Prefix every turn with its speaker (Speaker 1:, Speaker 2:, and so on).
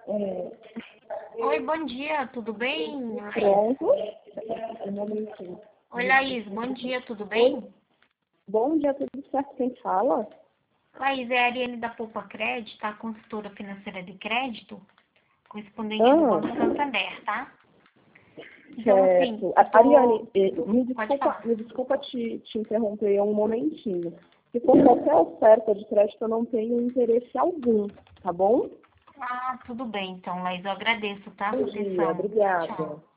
Speaker 1: É,
Speaker 2: Oi, bom dia, tudo bem?
Speaker 1: pronto. Um momentinho.
Speaker 2: Oi, Laís, bom dia, tudo bem?
Speaker 1: Bom dia, tudo certo? Quem fala?
Speaker 2: Laís, é a Ariane da Poupa Crédito, a consultora financeira de crédito, correspondente do Banco Santander, tá? Então, assim,
Speaker 1: Certo.
Speaker 2: eu tô...
Speaker 1: Ariane,
Speaker 2: Pode falar.
Speaker 1: me desculpa te interromper um momentinho. Se for qualquer oferta de crédito, eu não tenho interesse algum, tá bom?
Speaker 2: Ah, tudo bem, então, Laís, eu agradeço, tá?
Speaker 1: Bom
Speaker 2: Por
Speaker 1: dia,
Speaker 2: atenção.
Speaker 1: obrigada.
Speaker 2: Tchau.